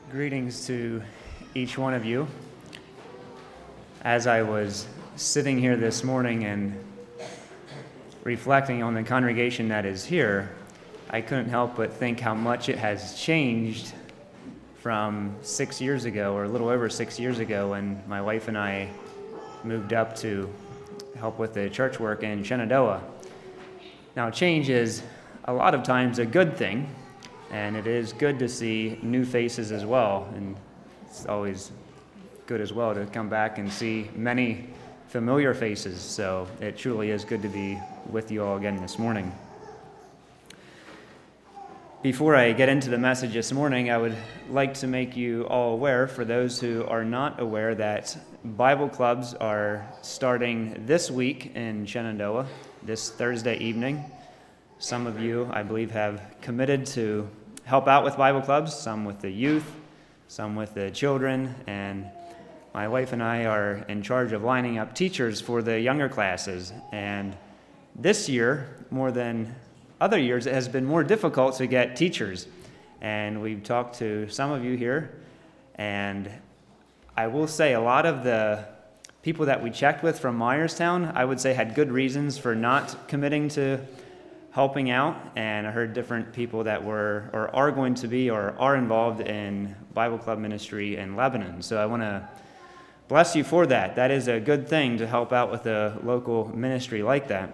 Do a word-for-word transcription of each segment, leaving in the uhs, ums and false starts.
Greetings to each one of you. As I was sitting here this morning and reflecting on the congregation that is here, I couldn't help but think how much it has changed from six years ago, or a little over six years ago, when my wife and I moved up to help with the church work in Shenandoah. Now, change is a lot of times a good thing, and it is good to see new faces as well, and it's always good as well to come back and see many familiar faces, so it truly is good to be with you all again this morning. Before I get into the message this morning, I would like to make you all aware, for those who are not aware, that Bible clubs are starting this week in Shenandoah, this Thursday evening. Some of you, I believe, have committed to help out with Bible clubs, some with the youth, some with the children, and my wife and I are in charge of lining up teachers for the younger classes. And this year, more than other years, it has been more difficult to get teachers. And we've talked to some of you here, and I will say a lot of the people that we checked with from Myerstown, I would say, had good reasons for not committing to helping out, and I heard different people that were or are going to be or are involved in Bible club ministry in Lebanon. So I want to bless you for that. That is a good thing to help out with a local ministry like that.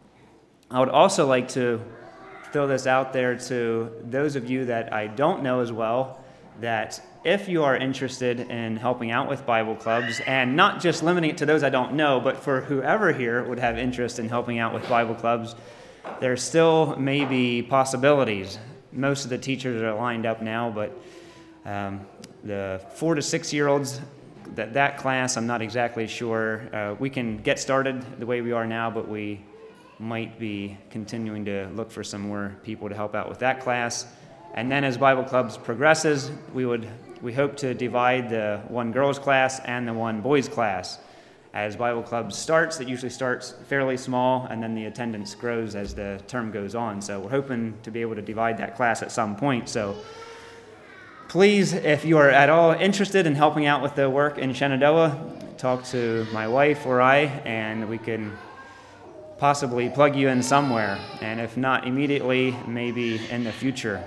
I would also like to throw this out there to those of you that I don't know as well, that if you are interested in helping out with Bible clubs, and not just limiting it to those I don't know, but for whoever here would have interest in helping out with Bible clubs, there still may be possibilities. Most of the teachers are lined up now, but um, the four to six year olds, that, that class, I'm not exactly sure. Uh, we can get started the way we are now, but we might be continuing to look for some more people to help out with that class. And then as Bible clubs progresses, we would we hope to divide the one girls class and the one boys class. As Bible clubs starts, it usually starts fairly small, and then the attendance grows as the term goes on. So we're hoping to be able to divide that class at some point. So please, if you are at all interested in helping out with the work in Shenandoah, talk to my wife or I, and we can possibly plug you in somewhere. And if not immediately, maybe in the future.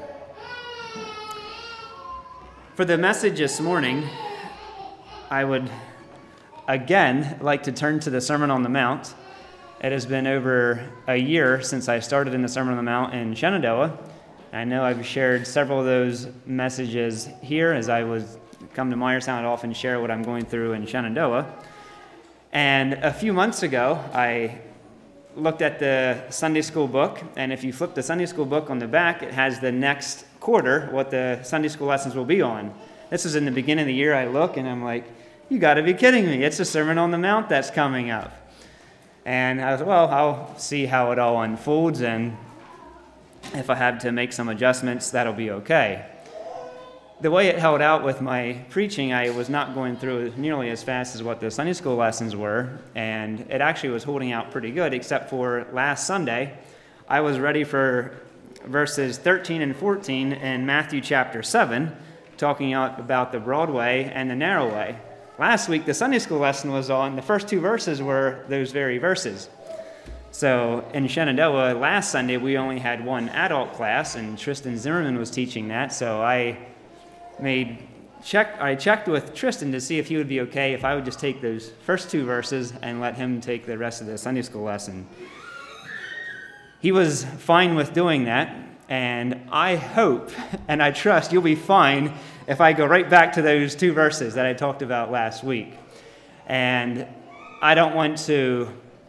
For the message this morning, I would again like to turn to the Sermon on the Mount. It has been over a year since I started in the Sermon on the Mount in Shenandoah. I know I've shared several of those messages here. As I was come to Myerstown, I'd often share what I'm going through in Shenandoah. And a few months ago, I looked at the Sunday school book, and if you flip the Sunday school book on the back, it has the next quarter, what the Sunday school lessons will be on. This is in the beginning of the year. I look, and I'm like, you got to be kidding me. It's the Sermon on the Mount that's coming up. And I was, well, I'll see how it all unfolds, and if I have to make some adjustments, that'll be okay. The way it held out with my preaching, I was not going through nearly as fast as what the Sunday school lessons were, and it actually was holding out pretty good, except for last Sunday. I was ready for verses thirteen and fourteen in Matthew chapter seven, talking out about the broad way and the narrow way. Last week, the Sunday school lesson was on, the first two verses were those very verses. So in Shenandoah, last Sunday, we only had one adult class, and Tristan Zimmerman was teaching that, so I made check. I checked with Tristan to see if he would be okay if I would just take those first two verses and let him take the rest of the Sunday school lesson. He was fine with doing that, and I hope and I trust you'll be fine if I go right back to those two verses that I talked about last week. And I don't want to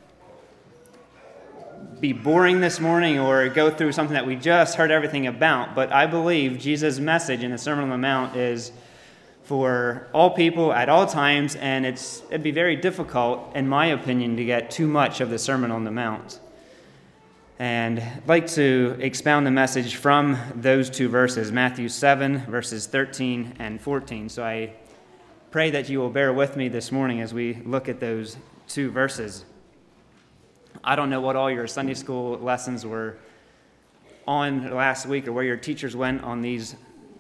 be boring this morning or go through something that we just heard everything about, but I believe Jesus' message in the Sermon on the Mount is for all people at all times, and it's it'd be very difficult, in my opinion, to get too much of the Sermon on the Mount. And I'd like to expound the message from those two verses, Matthew seven, verses thirteen and fourteen. So I pray that you will bear with me this morning as we look at those two verses. I don't know what all your Sunday school lessons were on last week or where your teachers went on these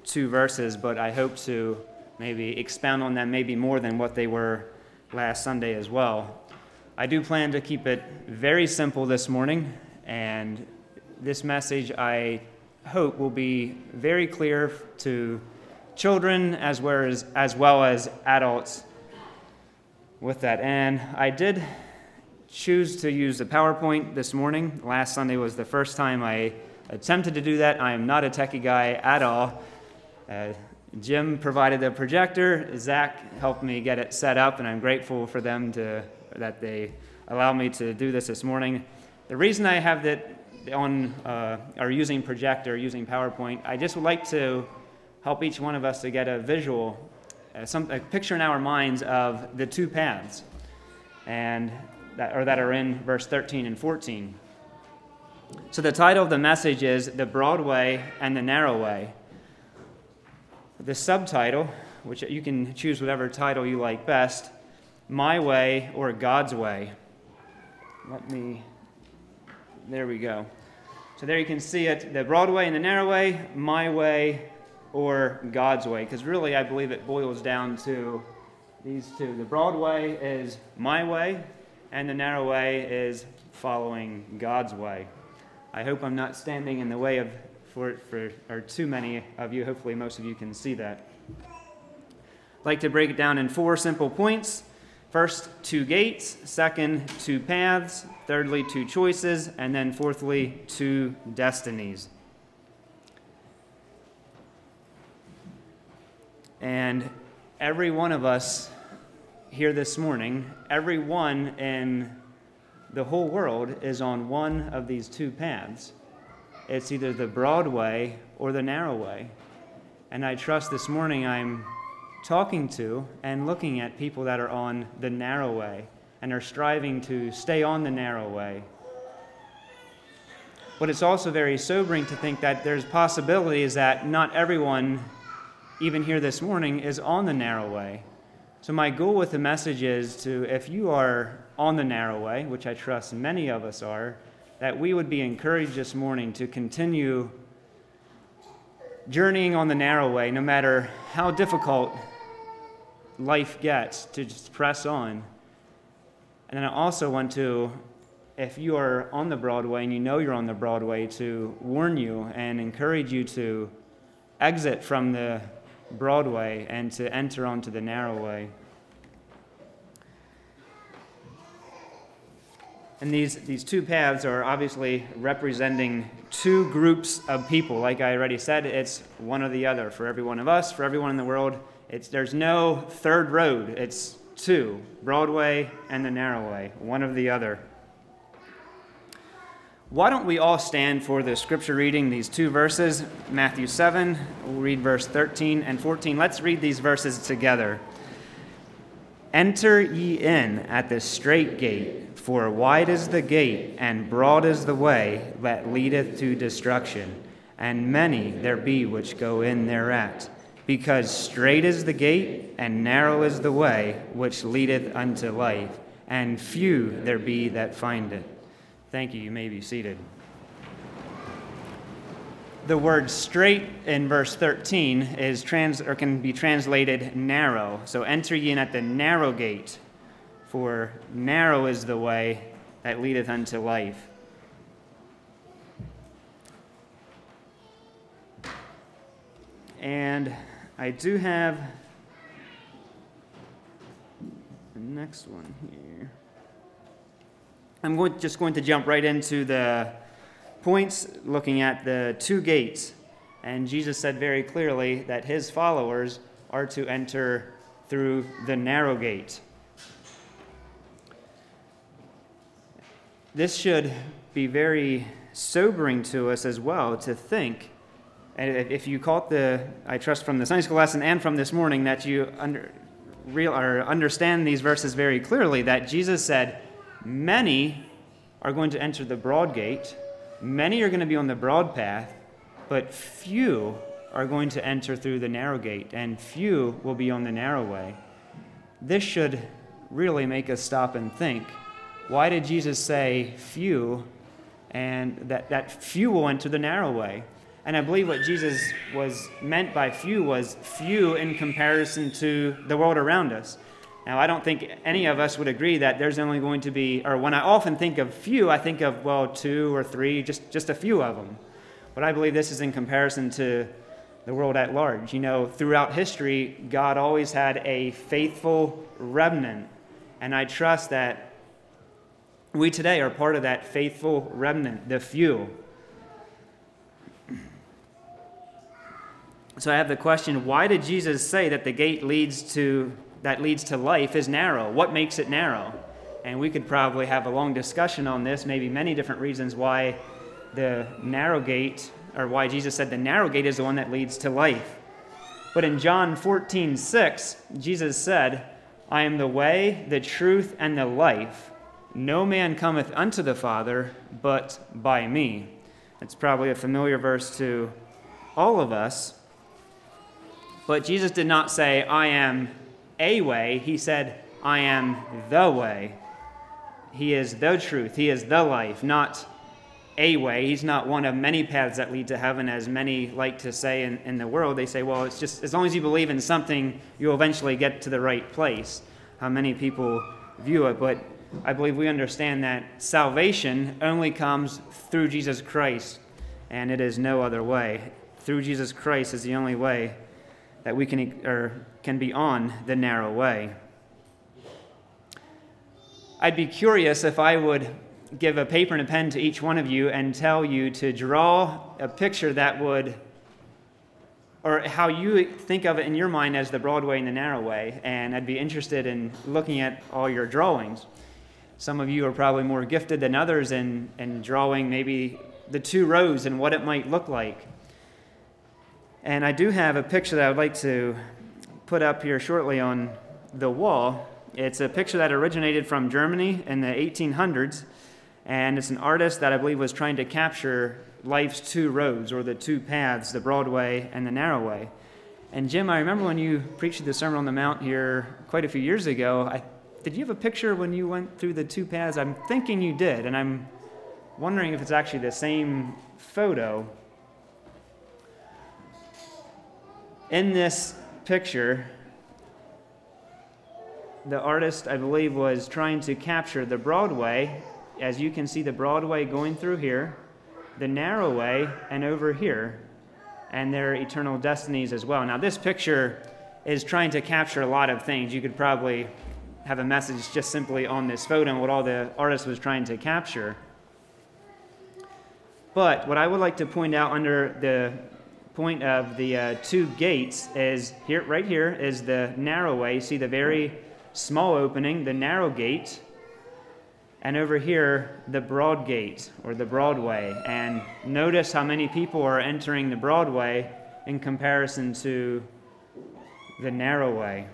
two verses, but I hope to maybe expound on them maybe more than what they were last Sunday as well. I do plan to keep it very simple this morning, and this message I hope will be very clear to children as well as, as well as adults with that. And I did choose to use the PowerPoint this morning. Last Sunday was the first time I attempted to do that. I am not a techie guy at all. Uh, Jim provided the projector. Zach helped me get it set up, and I'm grateful for them to that they allow me to do this this morning. The reason I have that on uh, or using projector, using PowerPoint, I just would like to help each one of us to get a visual, uh, some a picture in our minds of the two paths, and that or that are in verse thirteen and fourteen. So the title of the message is "The Broad Way and the Narrow Way." The subtitle, which you can choose whatever title you like best, "My Way or God's Way." Let me, there we go. So there you can see it, the broad way and the narrow way, my way or God's way. Because really I believe it boils down to these two. The broad way is my way, and the narrow way is following God's way. I hope I'm not standing in the way of for, for or too many of you. Hopefully most of you can see that. I'd like to break it down in four simple points. First, two gates. Second, two paths. Thirdly, two choices. And then fourthly, two destinies. And every one of us here this morning, every one in the whole world is on one of these two paths. It's either the broad way or the narrow way. And I trust this morning I'm talking to and looking at people that are on the narrow way and are striving to stay on the narrow way. But it's also very sobering to think that there's possibilities that not everyone, even here this morning, is on the narrow way. So my goal with the message is to, if you are on the narrow way, which I trust many of us are, that we would be encouraged this morning to continue journeying on the narrow way, no matter how difficult life gets, to just press on. And then I also want to, if you are on the broad way and you know you're on the broad way, to warn you and encourage you to exit from the broad way and to enter onto the narrow way. And these, these two paths are obviously representing two groups of people. Like I already said, it's one or the other. For every one of us, for everyone in the world, it's there's no third road. It's two, broad way and the narrow way, one or the other. Why don't we all stand for the scripture reading, these two verses, Matthew seven, we'll read verse thirteen and fourteen. Let's read these verses together. "Enter ye in at the strait gate, for wide is the gate, and broad is the way that leadeth to destruction, and many there be which go in thereat. Because strait is the gate, and narrow is the way which leadeth unto life, and few there be that find it." Thank you. You may be seated. The word "strait" in verse thirteen is trans or can be translated narrow. So enter ye in at the narrow gate, for narrow is the way that leadeth unto life. And I do have the next one here. I'm going, just going to jump right into the points, looking at the two gates. And Jesus said very clearly that his followers are to enter through the narrow gate. This should be very sobering to us as well, to think, and if you caught the, I trust from the Sunday school lesson and from this morning, that you under, real, or understand these verses very clearly, that Jesus said, many are going to enter the broad gate, many are going to be on the broad path, but few are going to enter through the narrow gate, and few will be on the narrow way. This should really make us stop and think, why did Jesus say few, and that, that few will enter the narrow way? And I believe what Jesus was meant by few was few in comparison to the world around us. Now, I don't think any of us would agree that there's only going to be, or when I often think of few, I think of, well, two or three, just, just a few of them. But I believe this is in comparison to the world at large. You know, throughout history, God always had a faithful remnant. And I trust that we today are part of that faithful remnant, the few. So I have the question, why did Jesus say that the gate leads to that leads to life is narrow? What makes it narrow? And we could probably have a long discussion on this, maybe many different reasons why the narrow gate, or why Jesus said the narrow gate is the one that leads to life. But in John fourteen six, Jesus said, I am the way, the truth, and the life. No man cometh unto the Father but by me. It's probably a familiar verse to all of us. But Jesus did not say, I am a way. He said, I am the way. He is the truth. He is the life, not a way. He's not one of many paths that lead to heaven, as many like to say in, in the world. They say, well, it's just as long as you believe in something, you'll eventually get to the right place. How many people view it. But I believe we understand that salvation only comes through Jesus Christ, and it is no other way. Through Jesus Christ is the only way that we can or can be on the narrow way. I'd be curious if I would give a paper and a pen to each one of you and tell you to draw a picture that would, or how you think of it in your mind as the broad way and the narrow way, and I'd be interested in looking at all your drawings. Some of you are probably more gifted than others in, in drawing maybe the two rows and what it might look like. And I do have a picture that I would like to put up here shortly on the wall. It's a picture that originated from Germany in the eighteen hundreds, and it's an artist that I believe was trying to capture life's two roads, or the two paths, the broad way and the narrow way. And Jim, I remember when you preached the Sermon on the Mount here quite a few years ago, I, did you have a picture when you went through the two paths? I'm thinking you did, and I'm wondering if it's actually the same photo. In this picture, the artist, I believe, was trying to capture the broad way. As you can see, the broad way going through here, the narrow way, and over here, and their eternal destinies as well. Now, this picture is trying to capture a lot of things. You could probably have a message just simply on this photo and what all the artist was trying to capture. But what I would like to point out under the point of the uh, two gates is here, right here is the narrow way. You see the very small opening, the narrow gate, and over here the broad gate, or the broad way. And notice how many people are entering the broad way in comparison to the narrow way.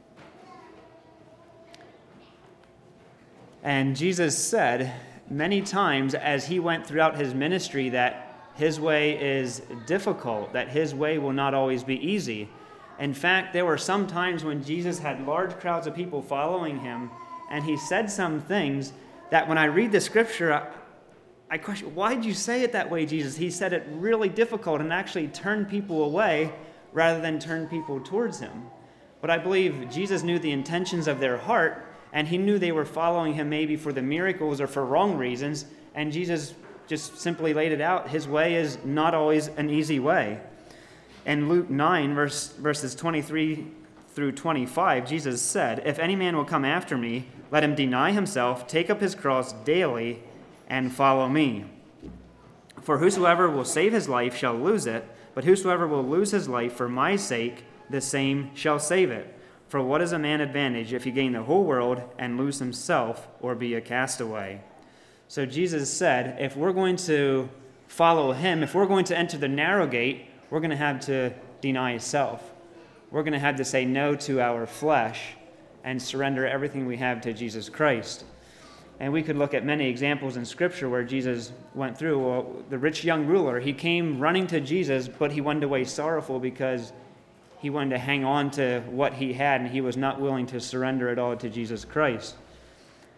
And Jesus said many times as he went throughout his ministry that his way is difficult, that his way will not always be easy. In fact, there were some times when Jesus had large crowds of people following him, and he said some things that when I read the scripture, I, I question, why did you say it that way, Jesus? He said it really difficult and actually turned people away rather than turn people towards him. But I believe Jesus knew the intentions of their heart, and he knew they were following him maybe for the miracles or for wrong reasons, and Jesus just simply laid it out. His way is not always an easy way. In Luke nine, verse, verses twenty-three through twenty-five, Jesus said, if any man will come after me, let him deny himself, take up his cross daily, and follow me. For whosoever will save his life shall lose it, but whosoever will lose his life for my sake, the same shall save it. For what is a man advantage if he gain the whole world and lose himself or be a castaway? So Jesus said, if we're going to follow him, if we're going to enter the narrow gate, we're going to have to deny self. We're going to have to say no to our flesh and surrender everything we have to Jesus Christ. And we could look at many examples in Scripture where Jesus went through. Well, the rich young ruler, he came running to Jesus, but he went away sorrowful because he wanted to hang on to what he had, and he was not willing to surrender it all to Jesus Christ.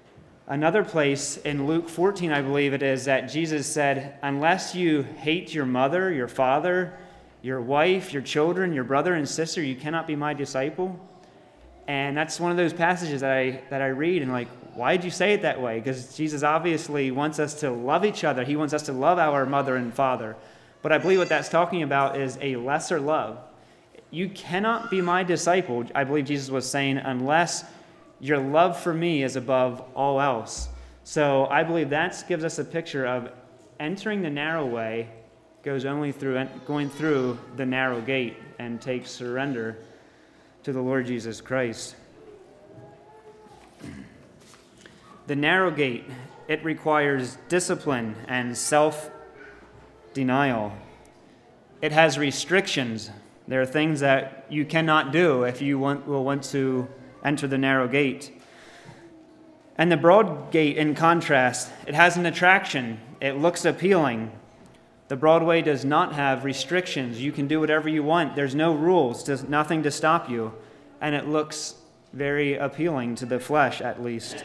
Another place in Luke fourteen, I believe it is, that Jesus said, unless you hate your mother, your father, your wife, your children, your brother and sister, you cannot be my disciple. And that's one of those passages that I that I read and like, why did you say it that way? Because Jesus obviously wants us to love each other. He wants us to love our mother and father. But I believe what that's talking about is a lesser love. You cannot be my disciple, I believe Jesus was saying, unless your love for me is above all else. So I believe that gives us a picture of entering the narrow way goes only through going through the narrow gate and takes surrender to the Lord Jesus Christ. The narrow gate, it requires discipline and self-denial. It has restrictions. There are things that you cannot do if you want, will want to enter the narrow gate. And the broad gate, in contrast, it has an attraction. It looks appealing. The broad way does not have restrictions. You can do whatever you want. There's no rules, there's nothing to stop you. And it looks very appealing to the flesh, at least.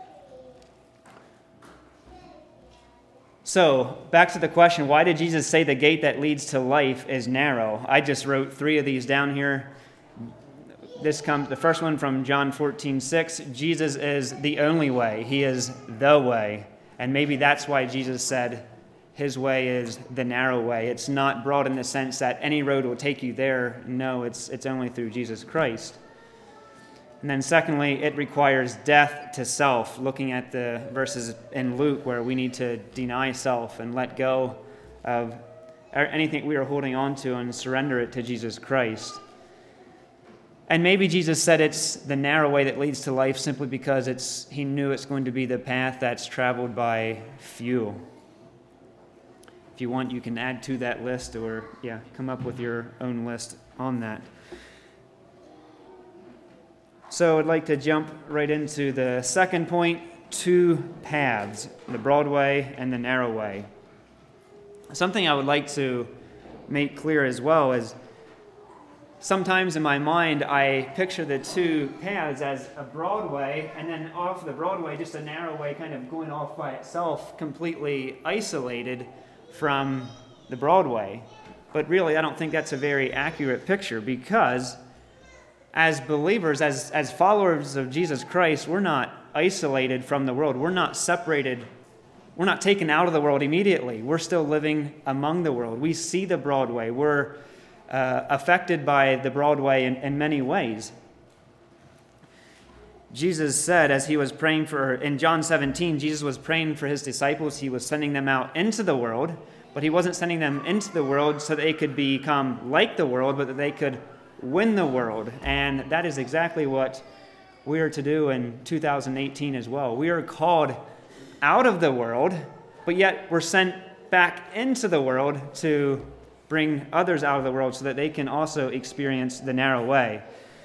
So, back to the question, why did Jesus say the gate that leads to life is narrow? I just wrote three of these down here. This comes, the first one from John fourteen six. Jesus is the only way. He is the way. And maybe that's why Jesus said his way is the narrow way. It's not broad in the sense that any road will take you there. No, it's it's only through Jesus Christ. And then secondly, it requires death to self, looking at the verses in Luke where we need to deny self and let go of anything we are holding on to and surrender it to Jesus Christ. And maybe Jesus said it's the narrow way that leads to life simply because it's he knew it's going to be the path that's traveled by few. If you want, you can add to that list or, yeah, come up with your own list on that. So I'd like to jump right into the second point, two paths, the broad way and the narrow way. Something I would like to make clear as well is sometimes in my mind I picture the two paths as a broad way and then off the broad way just a narrow way kind of going off by itself, completely isolated from the broad way. But really I don't think that's a very accurate picture because as believers, as, as followers of Jesus Christ, we're not isolated from the world. We're not separated. We're not taken out of the world immediately. We're still living among the world. We see the broad way. We're uh, affected by the broad way in, in many ways. Jesus said as he was praying for, in John seventeen, Jesus was praying for his disciples. He was sending them out into the world, but he wasn't sending them into the world so that they could become like the world, but that they could win the world. And that is exactly what we are to do in two thousand eighteen as well. We are called out of the world, but yet we're sent back into the world to bring others out of the world so that they can also experience the narrow way.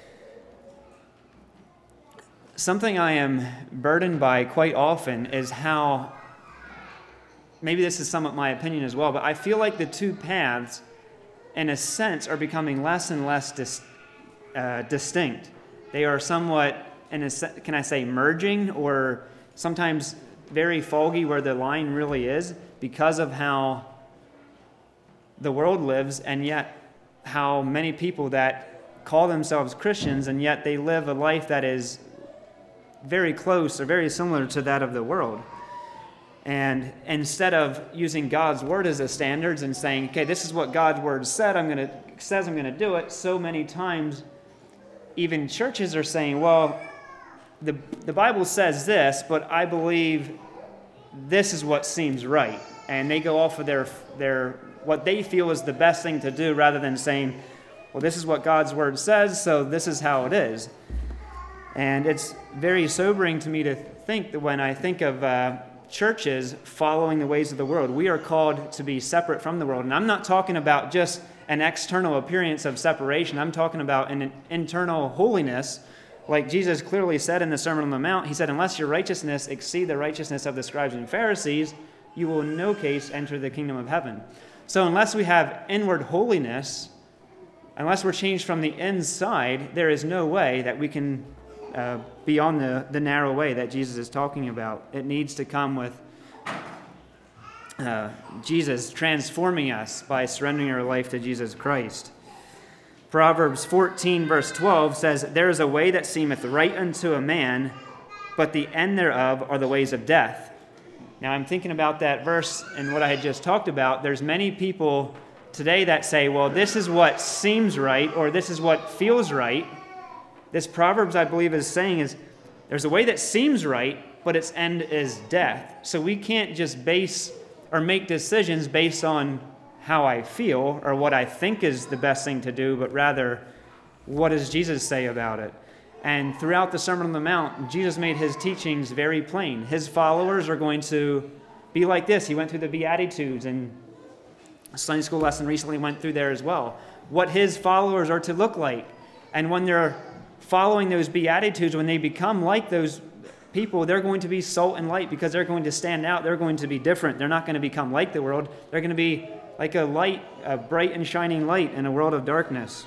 Something I am burdened by quite often is how, maybe this is somewhat my opinion as well, but I feel like the two paths in a sense, are becoming less and less dis, uh, distinct. They are somewhat, in a se- can I say, merging or sometimes very foggy where the line really is because of how the world lives and yet how many people that call themselves Christians and yet they live a life that is very close or very similar to that of the world. And instead of using God's word as a standard and saying, okay, this is what God's word said, I'm gonna says I'm going to do it, so many times even churches are saying, well, the the Bible says this, but I believe this is what seems right. And they go off of their their what they feel is the best thing to do rather than saying, well, this is what God's word says, so this is how it is. And it's very sobering to me to think that when I think of uh, churches following the ways of the world, we are called to be separate from the world. And I'm not talking about just an external appearance of separation. I'm talking about an internal holiness. Like Jesus clearly said in the Sermon on the Mount, he said, unless your righteousness exceed the righteousness of the scribes and Pharisees, you will in no case enter the kingdom of heaven. So unless we have inward holiness, unless we're changed from the inside, there is no way that we can uh, be on the, the narrow way that Jesus is talking about. It needs to come with uh, Jesus transforming us by surrendering our life to Jesus Christ. Proverbs fourteen, verse twelve says, "There is a way that seemeth right unto a man, but the end thereof are the ways of death." Now, I'm thinking about that verse and what I had just talked about. There's many people today that say, well, this is what seems right, or this is what feels right. This Proverbs, I believe, is saying is there's a way that seems right, but its end is death. So we can't just base or make decisions based on how I feel or what I think is the best thing to do, but rather, what does Jesus say about it? And throughout the Sermon on the Mount, Jesus made his teachings very plain. His followers are going to be like this. He went through the Beatitudes, and a Sunday school lesson recently went through there as well. What his followers are to look like. And when they're following those Beatitudes, when they become like those people, they're going to be salt and light because they're going to stand out. They're going to be different. They're not going to become like the world. They're going to be like a light, a bright and shining light in a world of darkness.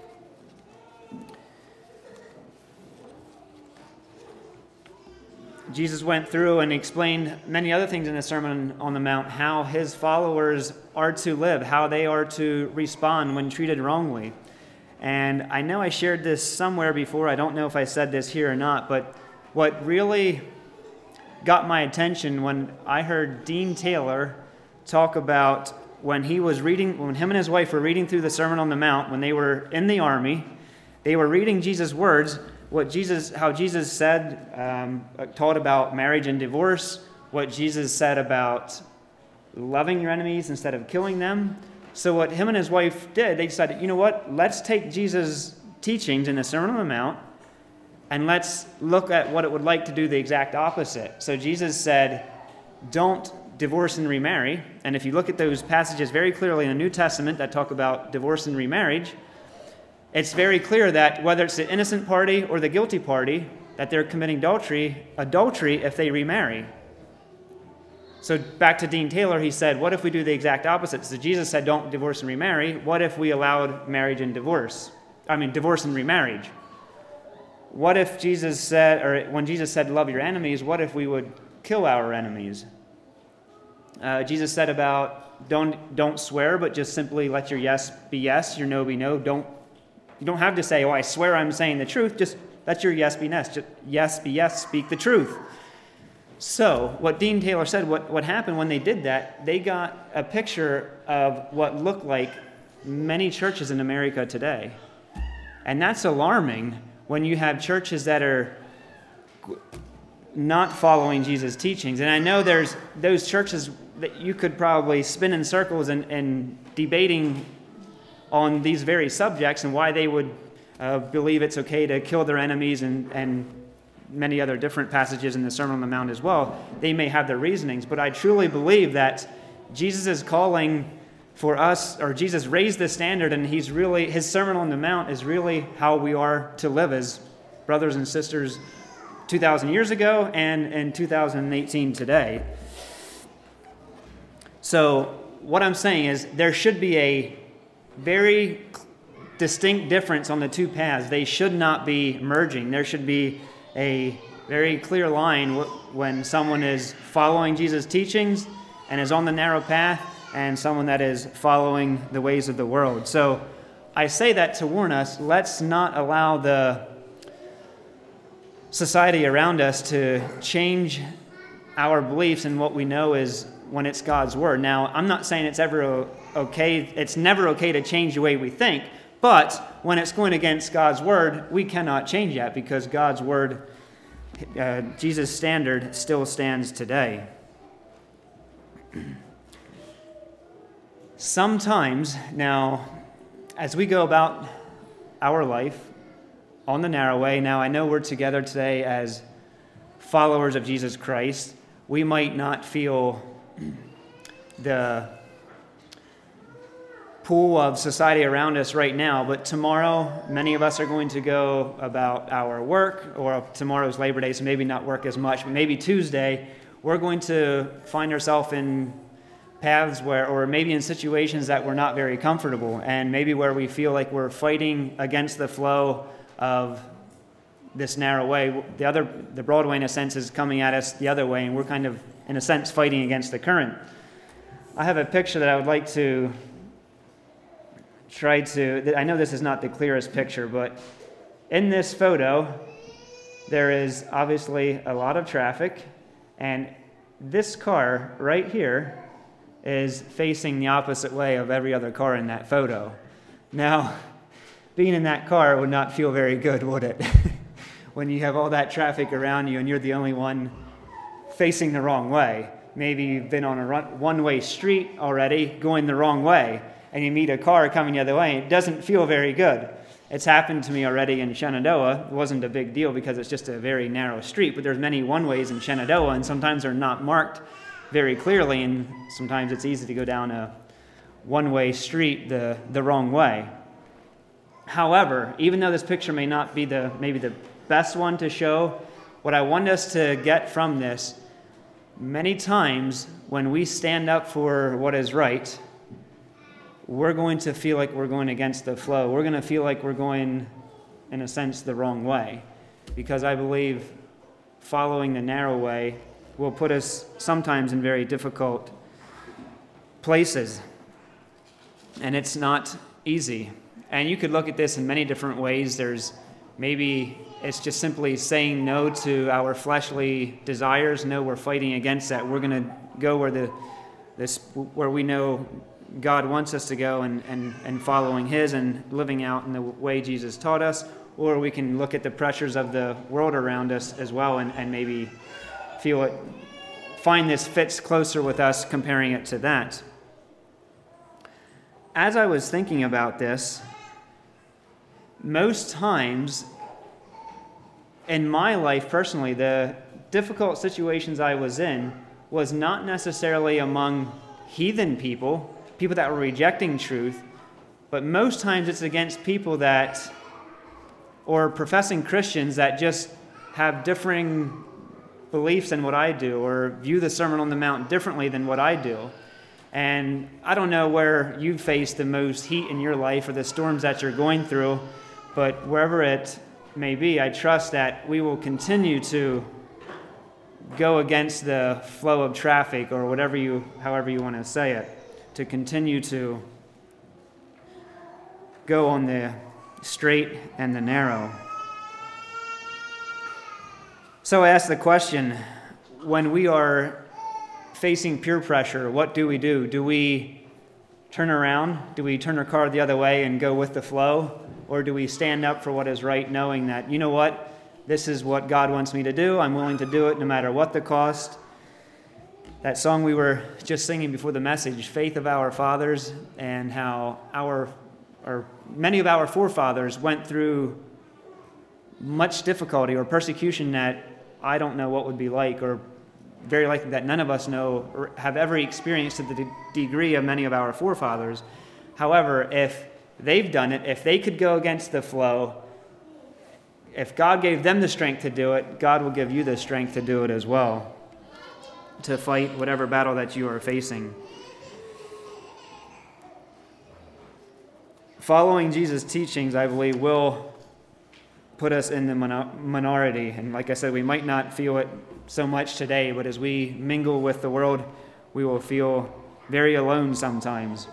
Jesus went through and explained many other things in the Sermon on the Mount, how his followers are to live, how they are to respond when treated wrongly. And I know I shared this somewhere before. I don't know if I said this here or not, but what really got my attention when I heard Dean Taylor talk about when he was reading, when him and his wife were reading through the Sermon on the Mount, when they were in the army, they were reading Jesus' words, what Jesus, how Jesus said, um, taught about marriage and divorce, what Jesus said about loving your enemies instead of killing them. So what him and his wife did, they decided, you know what, let's take Jesus' teachings in the Sermon on the Mount and let's look at what it would like to do the exact opposite. So Jesus said, don't divorce and remarry. And if you look at those passages very clearly in the New Testament that talk about divorce and remarriage, it's very clear that whether it's the innocent party or the guilty party, that they're committing adultery, adultery if they remarry. So back to Dean Taylor, he said, what if we do the exact opposite? So Jesus said, don't divorce and remarry. What if we allowed marriage and divorce? I mean, divorce and remarriage. What if Jesus said, or when Jesus said, love your enemies, what if we would kill our enemies? Uh, Jesus said about don't don't swear, but just simply let your yes be yes, your no be no. Don't You don't have to say, oh, I swear I'm saying the truth. Just let your yes be yes. Just yes be yes, speak the truth. So what Dean Taylor said, what, what happened when they did that, they got a picture of what looked like many churches in America today. And that's alarming when you have churches that are not following Jesus' teachings. And I know there's those churches that you could probably spin in circles and, and debating on these very subjects and why they would uh, believe it's okay to kill their enemies and, and many other different passages in the Sermon on the Mount as well. They may have their reasonings, but I truly believe that Jesus is calling for us, or Jesus raised the standard, and he's really, his Sermon on the Mount is really how we are to live as brothers and sisters two thousand years ago and in two thousand eighteen today. So what I'm saying is there should be a very distinct difference on the two paths. They should not be merging. There should be a very clear line when someone is following Jesus' teachings and is on the narrow path, and someone that is following the ways of the world. So I say that to warn us, let's not allow the society around us to change our beliefs in what we know is when it's God's word. Now, I'm not saying it's ever okay, it's never okay to change the way we think, but when it's going against God's word, we cannot change that because God's word, uh, Jesus' standard, still stands today. Sometimes, now, as we go about our life on the narrow way, now I know we're together today as followers of Jesus Christ. We might not feel the pool of society around us right now, but tomorrow many of us are going to go about our work, or tomorrow's Labor Day, so maybe not work as much, but maybe Tuesday we're going to find ourselves in paths where, or maybe in situations that we're not very comfortable, and maybe where we feel like we're fighting against the flow of this narrow way. The other, the Broadway, in a sense, is coming at us the other way, and we're kind of, in a sense, fighting against the current. I have a picture that I would like to try to, I know this is not the clearest picture, but in this photo, there is obviously a lot of traffic, and this car right here is facing the opposite way of every other car in that photo. Now, being in that car would not feel very good, would it? When you have all that traffic around you and you're the only one facing the wrong way. Maybe you've been on a run- one-way street already going the wrong way, and you meet a car coming the other way. It doesn't feel very good. It's happened to me already in Shenandoah. It wasn't a big deal because it's just a very narrow street, but there's many one-ways in Shenandoah, and sometimes they're not marked very clearly, and sometimes it's easy to go down a one-way street the, the wrong way. However, even though this picture may not be the maybe the best one to show, what I want us to get from this, many times when we stand up for what is right, we're going to feel like we're going against the flow. We're going to feel like we're going, in a sense, the wrong way. Because I believe following the narrow way will put us sometimes in very difficult places. And it's not easy. And you could look at this in many different ways. There's maybe it's just simply saying no to our fleshly desires. No, we're fighting against that. We're going to go where the this where we know God wants us to go, and, and, and following His and living out in the way Jesus taught us. Or we can look at the pressures of the world around us as well, and, and maybe feel it, find this fits closer with us, comparing it to that. As I was thinking about this, most times in my life personally, the difficult situations I was in was not necessarily among heathen people, people that were rejecting truth, but most times it's against people that, or professing Christians that just have differing beliefs than what I do, or view the Sermon on the Mount differently than what I do. And I don't know where you face the most heat in your life or the storms that you're going through, but wherever it may be, I trust that we will continue to go against the flow of traffic, or whatever you, however you want to say it, to continue to go on the straight and the narrow. So I ask the question, when we are facing peer pressure, what do we do? Do we turn around? Do we turn our car the other way and go with the flow? Or do we stand up for what is right, knowing that, you know what, this is what God wants me to do. I'm willing to do it no matter what the cost. That song we were just singing before the message, Faith of Our Fathers, and how our, or many of our forefathers went through much difficulty or persecution that I don't know what would be like, or very likely that none of us know or have ever experienced to the de- degree of many of our forefathers. However, if they've done it, if they could go against the flow, if God gave them the strength to do it, God will give you the strength to do it as well, to fight whatever battle that you are facing. Following Jesus' teachings, I believe, will put us in the minority. And like I said, we might not feel it so much today, but as we mingle with the world, we will feel very alone sometimes.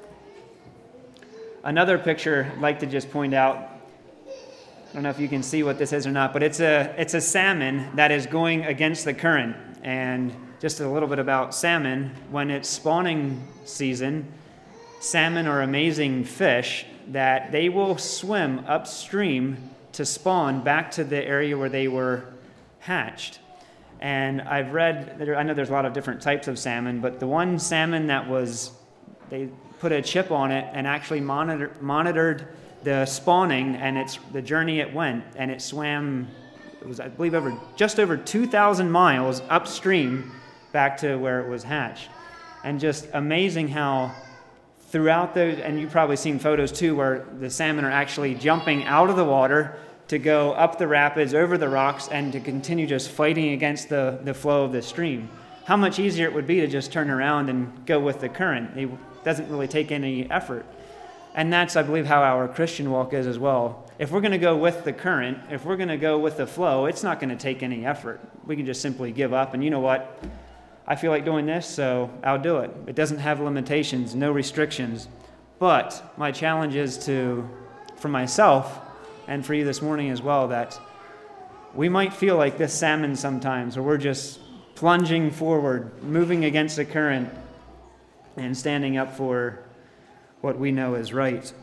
Another picture I'd like to just point out, I don't know if you can see what this is or not, but it's a it's a salmon that is going against the current. And just a little bit about salmon, when it's spawning season, salmon are amazing fish that they will swim upstream to spawn back to the area where they were hatched. And I've read, I know there's a lot of different types of salmon, but the one salmon that was, they put a chip on it and actually monitor, monitored the spawning and it's the journey it went, and it swam, it was I believe over just over two thousand miles upstream back to where it was hatched. And just amazing how throughout those, and you've probably seen photos too, where the salmon are actually jumping out of the water to go up the rapids, over the rocks, and to continue just fighting against the, the flow of the stream. How much easier it would be to just turn around and go with the current. It doesn't really take any effort. And that's, I believe, how our Christian walk is as well. If we're going to go with the current, if we're going to go with the flow, it's not going to take any effort. We can just simply give up, and you know what? I feel like doing this, so I'll do it. It doesn't have limitations, no restrictions. But my challenge is to, for myself, and for you this morning as well, that we might feel like this salmon sometimes, where we're just plunging forward, moving against the current, and standing up for what we know is right.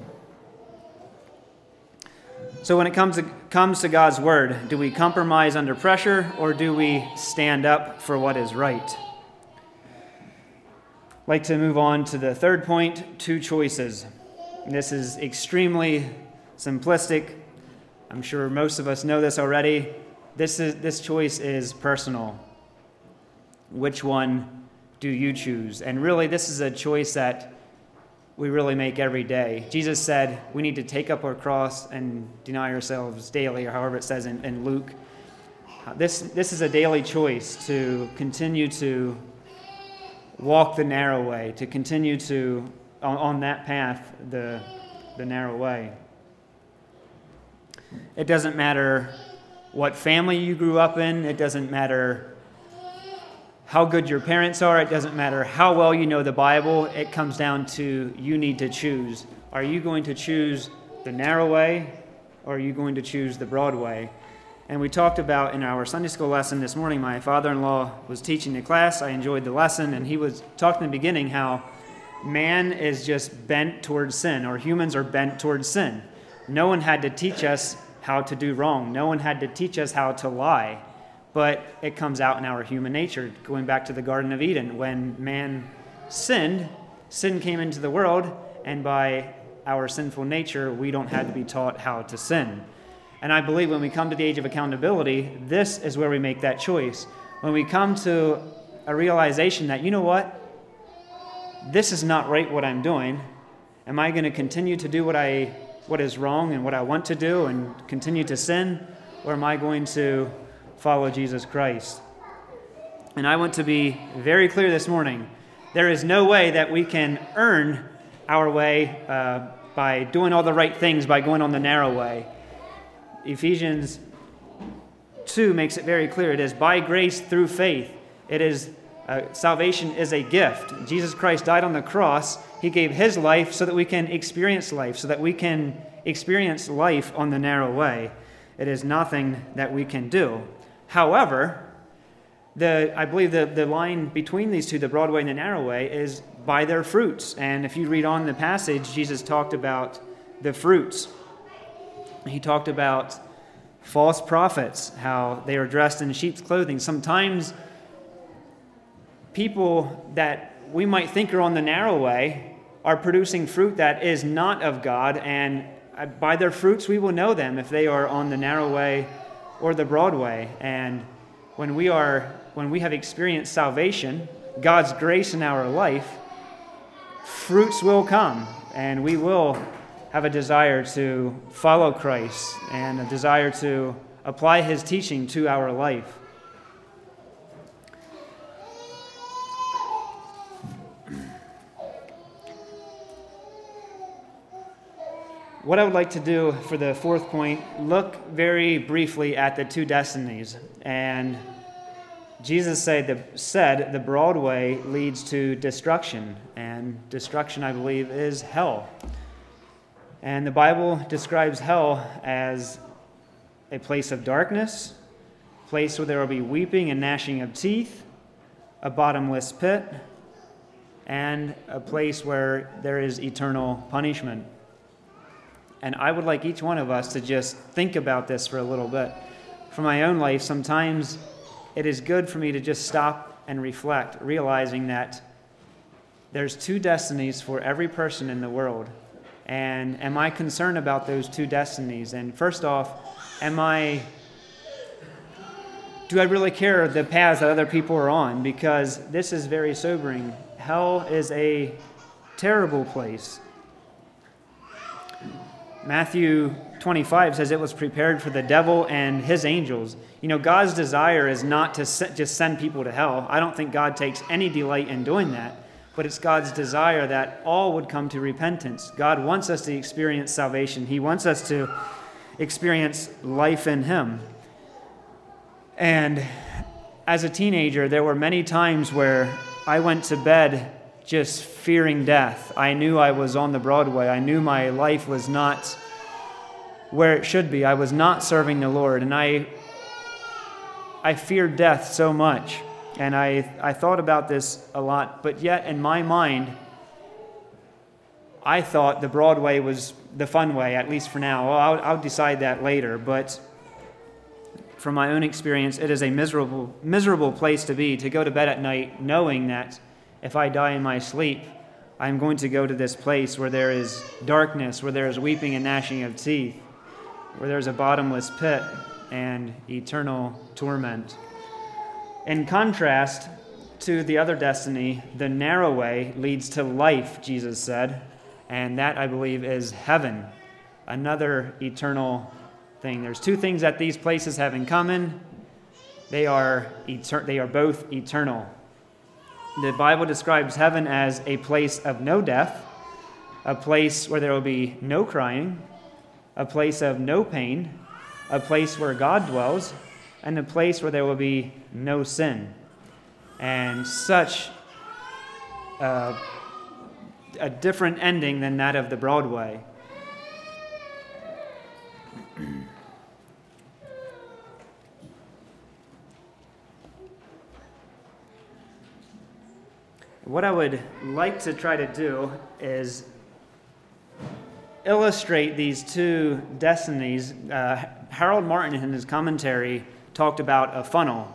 So when it comes to, comes to God's word, do we compromise under pressure, or do we stand up for what is right? I'd like to move on to the third point, two choices. This is extremely simplistic. I'm sure most of us know this already. This is this choice is personal. Which one do you choose? And really, this is a choice that we really make every day. Jesus said we need to take up our cross and deny ourselves daily, or however it says in, in Luke. This, this is a daily choice to continue to walk the narrow way, to continue to, on, on that path, the, the narrow way. It doesn't matter what family you grew up in. It doesn't matter how good your parents are. It doesn't matter how well you know the Bible. It comes down to you need to choose. Are you going to choose the narrow way, or are you going to choose the broad way? And we talked about in our Sunday school lesson this morning, my father-in-law was teaching the class. I enjoyed the lesson, and he was talking in the beginning how man is just bent towards sin, or humans are bent towards sin. No one had to teach us how to do wrong. No one had to teach us how to lie. But it comes out in our human nature. Going back to the Garden of Eden, when man sinned, sin came into the world, and by our sinful nature, we don't have to be taught how to sin. And I believe when we come to the age of accountability, this is where we make that choice. When we come to a realization that, you know what? This is not right what I'm doing. Am I going to continue to do what I what is wrong and what I want to do and continue to sin? Or am I going to follow Jesus Christ? And I want to be very clear this morning. There is no way that we can earn our way uh, by doing all the right things, by going on the narrow way. Ephesians two makes it very clear. It is by grace through faith. It is uh, salvation is a gift. Jesus Christ died on the cross. He gave his life so that we can experience life, so that we can experience life on the narrow way. It is nothing that we can do. However, the I believe the, the line between these two, the broad way and the narrow way, is by their fruits. And if you read on the passage, Jesus talked about the fruits. He talked about false prophets, how they are dressed in sheep's clothing. Sometimes people that we might think are on the narrow way are producing fruit that is not of God, and by their fruits we will know them if they are on the narrow way or the broad way. And when we are, when we have experienced salvation, God's grace in our life, fruits will come, and we will have a desire to follow Christ and a desire to apply his teaching to our life. What I would like to do for the fourth point, look very briefly at the two destinies. And Jesus said the, said the broad way leads to destruction, and destruction, I believe, is hell. And the Bible describes hell as a place of darkness, a place where there will be weeping and gnashing of teeth, a bottomless pit, and a place where there is eternal punishment. And I would like each one of us to just think about this for a little bit. For my own life, sometimes it is good for me to just stop and reflect, realizing that there's two destinies for every person in the world. And am I concerned about those two destinies? And first off, am I, do I really care the paths that other people are on? Because this is very sobering. Hell is a terrible place. Matthew twenty-five says it was prepared for the devil and his angels. You know, God's desire is not to just send people to hell. I don't think God takes any delight in doing that. but it's God's desire that all would come to repentance. God wants us to experience salvation. He wants us to experience life in Him. And as a teenager, there were many times where I went to bed just fearing death. I knew I was on the Broadway. I knew my life was not where it should be. I was not serving the Lord, and I I feared death so much. And I, I thought about this a lot, but yet in my mind, I thought the Broadway was the fun way, at least for now. Well, I'll, I'll decide that later, but from my own experience, it is a miserable, miserable place to be, to go to bed at night knowing that if I die in my sleep, I'm going to go to this place where there is darkness, where there is weeping and gnashing of teeth, where there's a bottomless pit and eternal torment. In contrast to the other destiny, the narrow way leads to life, Jesus said, and that, I believe, is heaven, another eternal thing. There's two things that these places have in common. They are eter- they are both eternal. The Bible describes heaven as a place of no death, a place where there will be no crying, a place of no pain, a place where God dwells, and a place where there will be no sin. And such uh, a different ending than that of the Broadway. What I would like to try to do is illustrate these two destinies. Uh, Harold Martin, in his commentary, talked about a funnel.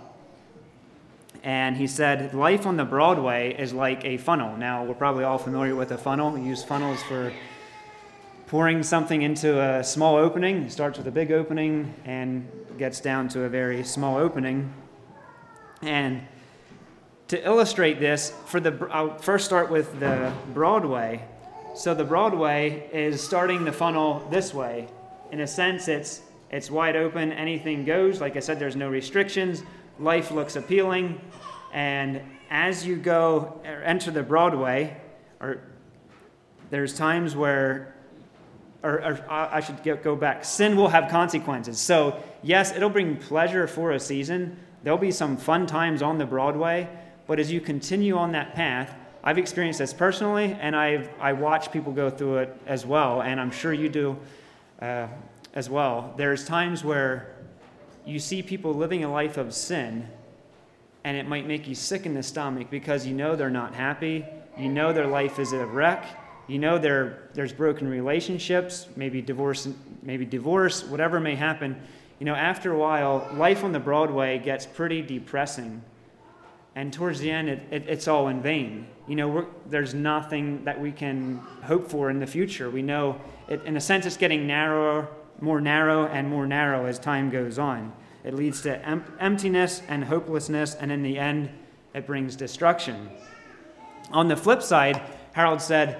And he said, life on the Broadway is like a funnel. Now, we're probably all familiar with a funnel. We use funnels for pouring something into a small opening. It starts with a big opening and gets down to a very small opening. And to illustrate this, for the I'll first start with the Broadway. So the Broadway is starting the funnel this way. In a sense, it's it's wide open. Anything goes. Like I said, there's no restrictions. Life looks appealing. And as you go or enter the Broadway, or there's times where, or, or I should get, go back, sin will have consequences. So yes, it'll bring pleasure for a season. There'll be some fun times on the Broadway. But as you continue on that path, I've experienced this personally, and I've I watch people go through it as well, and I'm sure you do uh, as well. There's times where you see people living a life of sin, and it might make you sick in the stomach because you know they're not happy, you know their life is a wreck, you know there there's broken relationships, maybe divorce, maybe divorce, whatever may happen. You know, after a while, life on the Broadway gets pretty depressing. And towards the end, it, it, it's all in vain. You know, we're, there's nothing that we can hope for in the future. We know, it, in a sense, it's getting narrower, more narrow and more narrow as time goes on. It leads to em- emptiness and hopelessness, and in the end, it brings destruction. On the flip side, Harold said,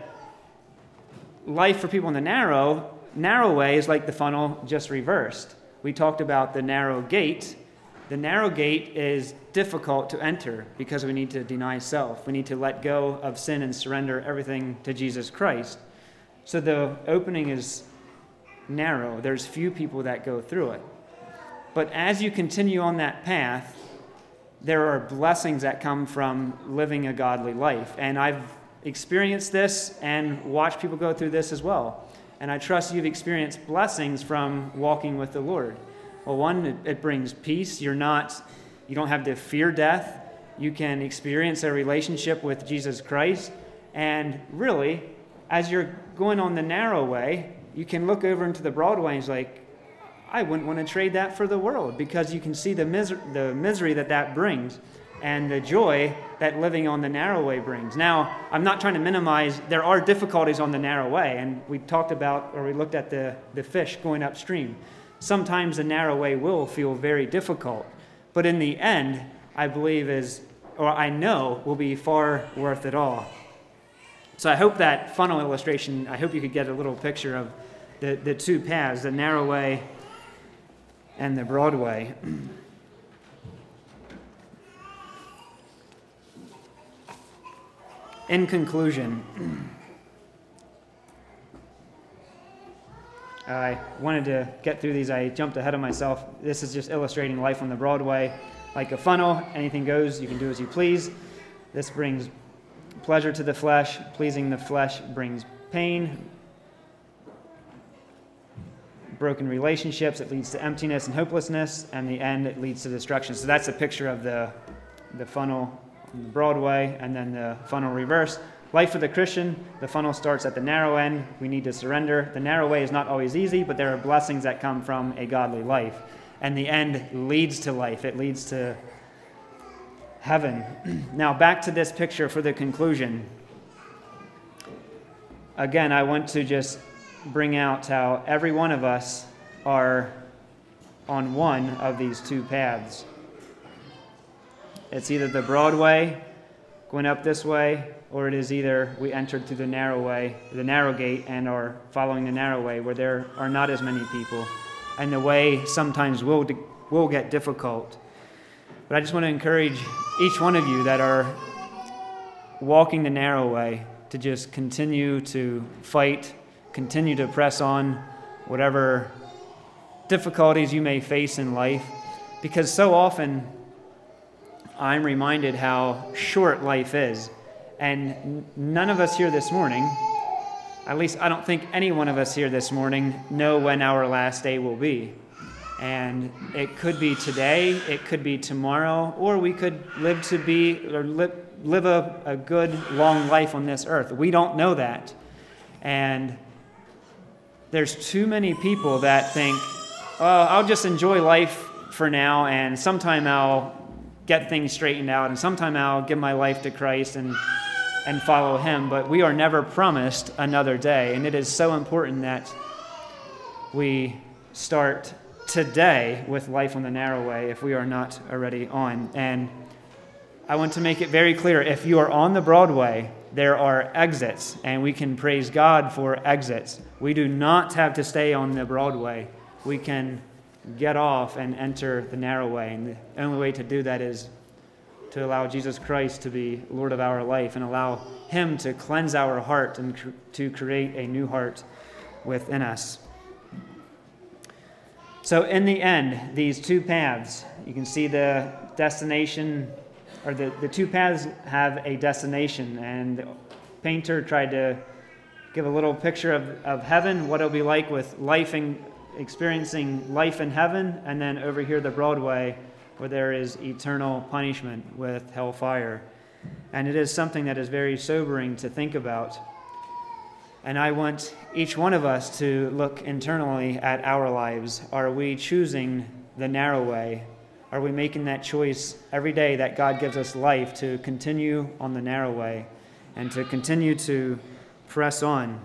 life for people in the narrow, narrow way is like the funnel just reversed. We talked about the narrow gate. The narrow gate is difficult to enter because we need to deny self. We need to let go of sin and surrender everything to Jesus Christ. So the opening is narrow. There's few people that go through it. But as you continue on that path, there are blessings that come from living a godly life. And I've experienced this and watched people go through this as well. And I trust you've experienced blessings from walking with the Lord. Well, one, it, it brings peace. You're not, you don't have to fear death. You can experience a relationship with Jesus Christ. And really, as you're going on the narrow way, you can look over into the Broadway and it's like, I wouldn't want to trade that for the world, because you can see the, miser- the misery that that brings and the joy that living on the narrow way brings. Now, I'm not trying to minimize, there are difficulties on the narrow way, and we talked about, or we looked at the, the fish going upstream. Sometimes the narrow way will feel very difficult, but in the end, I believe is, or I know, will be far worth it all. So I hope that funnel illustration, I hope you could get a little picture of the, the two paths, the narrow way and the broad way. in conclusion, I wanted to get through these. I jumped ahead of myself. This is just illustrating life on the Broadway. Like a funnel, anything goes, you can do as you please. This brings pleasure to the flesh. Pleasing the flesh brings pain. Broken relationships, it leads to emptiness and hopelessness, and the end, it leads to destruction. So that's a picture of the, the funnel on the Broadway, and then the funnel reverse. Life for the Christian, the funnel starts at the narrow end. We need to surrender. The narrow way is not always easy, but there are blessings that come from a godly life. And the end leads to life. It leads to heaven. Now, back to this picture for the conclusion. Again, I want to just bring out how every one of us are on one of these two paths. It's either the broad way, going up this way, or it is either we entered through the narrow way, the narrow gate, and are following the narrow way, where there are not as many people. And the way sometimes will will get difficult. But I just want to encourage each one of you that are walking the narrow way to just continue to fight, continue to press on whatever difficulties you may face in life, because so often I'm reminded how short life is. And none of us here this morning, at least I don't think any one of us here this morning, know when our last day will be. And it could be today, it could be tomorrow, or we could live to be, or live, live a, a good, long life on this earth. We don't know that. And there's too many people that think, oh, I'll just enjoy life for now, and sometime I'll get things straightened out, and sometime I'll give my life to Christ and and follow Him. But we are never promised another day, and it is so important that we start today with life on the narrow way if we are not already on. And I want to make it very clear, if you are on the Broadway, there are exits, and we can praise God for exits. We do not have to stay on the Broadway. We can get off and enter the narrow way, and the only way to do that is to allow Jesus Christ to be Lord of our life and allow Him to cleanse our heart and cr- to create a new heart within us. So in the end, these two paths, you can see the destination, or the, the two paths have a destination, and the painter tried to give a little picture of, of heaven, what it'll be like with life and experiencing life in heaven, and then over here the Broadway, where there is eternal punishment with hellfire. And it is something that is very sobering to think about. And I want each one of us to look internally at our lives. Are we choosing the narrow way? Are we making that choice every day that God gives us life to continue on the narrow way and to continue to press on?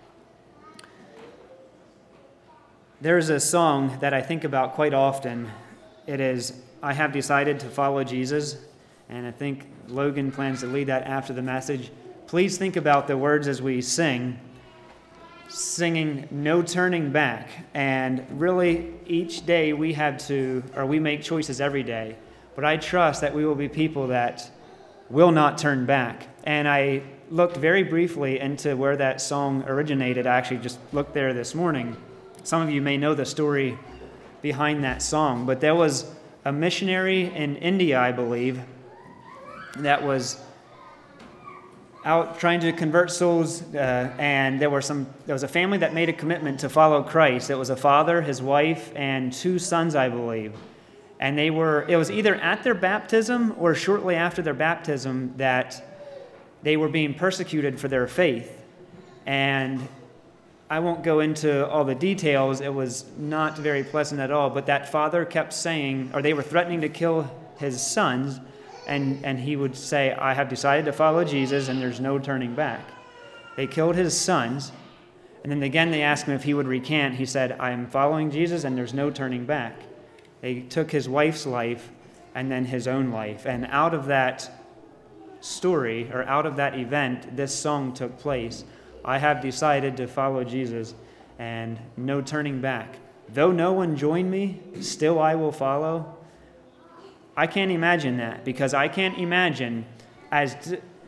There is a song that I think about quite often. It is, I Have Decided to Follow Jesus, and I think Logan plans to lead that after the message. Please think about the words as we sing, singing No Turning Back. And really, each day we have to, or we make choices every day, but I trust that we will be people that will not turn back. And I looked very briefly into where that song originated. I actually just looked there this morning. Some of you may know the story behind that song, but there was a missionary in India, I believe, that was out trying to convert souls, uh, and there were some. There was a family that made a commitment to follow Christ. It was a father, his wife, and two sons, I believe. And they were. It was either at their baptism or shortly after their baptism that they were being persecuted for their faith. And I won't go into all the details. It was not very pleasant at all. But that father kept saying, or they were threatening to kill his sons, and, and he would say, I have decided to follow Jesus, and there's no turning back. They killed his sons, and then again they asked him if he would recant. He said, I am following Jesus, and there's no turning back. They took his wife's life and then his own life. And out of that story, or out of that event, this song took place. I have decided to follow Jesus, and no turning back. Though no one join me, still I will follow. I can't imagine that, because I can't imagine, as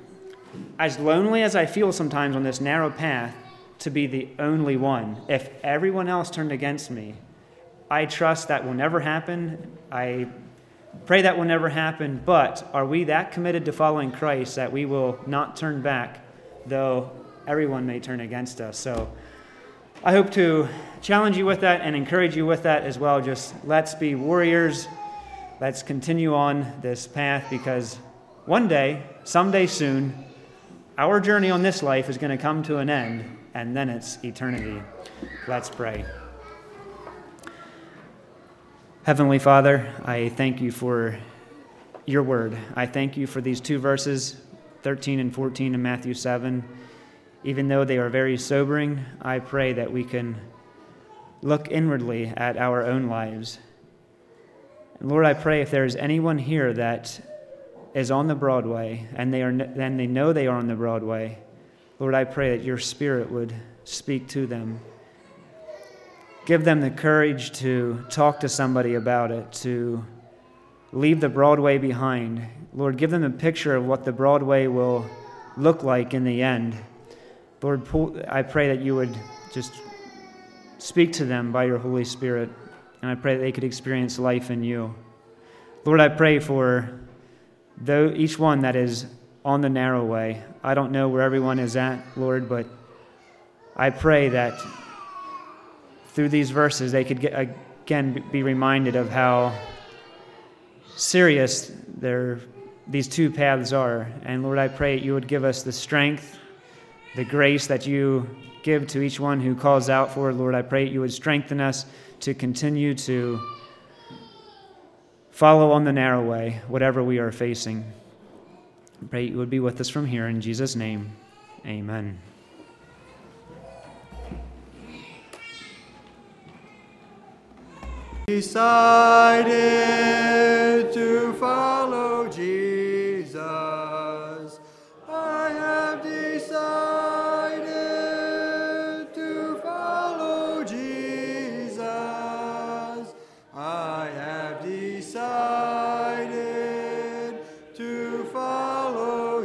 as lonely as I feel sometimes on this narrow path, to be the only one. If everyone else turned against me, I trust that will never happen. I pray that will never happen, but are we that committed to following Christ that we will not turn back, though everyone may turn against us? So I hope to challenge you with that and encourage you with that as well. Just let's be warriors. Let's continue on this path, because one day, someday soon, our journey on this life is going to come to an end, and then it's eternity. Let's pray. Heavenly Father, I thank you for your word. I thank you for these two verses, thirteen and fourteen in Matthew seven. Even though they are very sobering, I pray that we can look inwardly at our own lives. And Lord, I pray if there is anyone here that is on the Broadway and they are and they know they are on the Broadway, Lord, I pray that your Spirit would speak to them. Give them the courage to talk to somebody about it, to leave the Broadway behind. Lord, give them a picture of what the Broadway will look like in the end. Lord, I pray that you would just speak to them by your Holy Spirit, and I pray that they could experience life in you. Lord, I pray for though each one that is on the narrow way. I don't know where everyone is at, Lord, but I pray that through these verses they could get, again be reminded of how serious their, these two paths are. And Lord, I pray that you would give us the strength, the grace that you give to each one who calls out for it. Lord, I pray that you would strengthen us to continue to follow on the narrow way, whatever we are facing. I pray you would be with us from here. In Jesus' name, amen. Decided to follow Jesus. I have decided to follow Jesus. I have decided to follow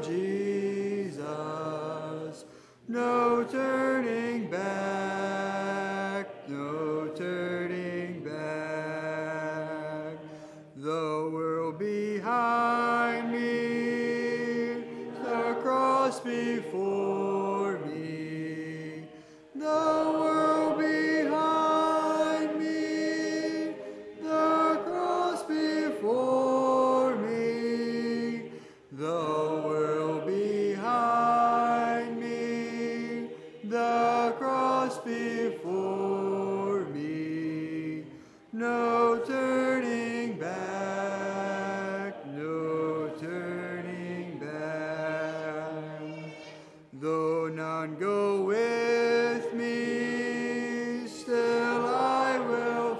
Jesus. No turning back, no turning back. The world behind me, the cross before me. The world behind me, the cross before me. The world behind me, the cross before me. No turning back, no turning back. Though none go with me, still I will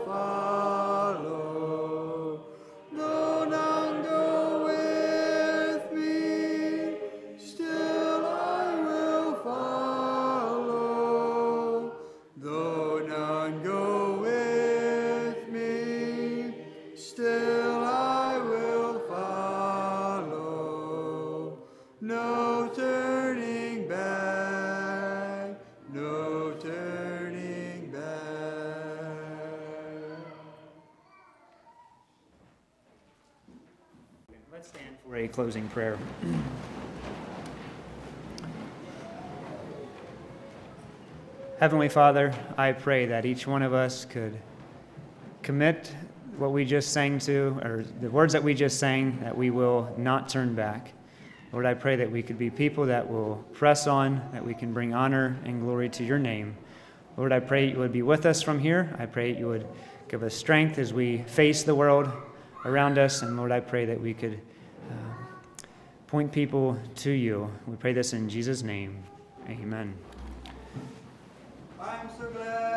follow. Though none go with me, still I will follow. Though none go with me, still I will follow. No turning back, no turning back. Let's stand for a closing prayer. Heavenly Father, I pray that each one of us could commit what we just sang to, or the words that we just sang, that we will not turn back. Lord, I pray that we could be people that will press on, that we can bring honor and glory to your name. Lord, I pray you would be with us from here. I pray you would give us strength as we face the world around us. And Lord, I pray that we could uh, point people to you. We pray this in Jesus' name. Amen. I'm so glad.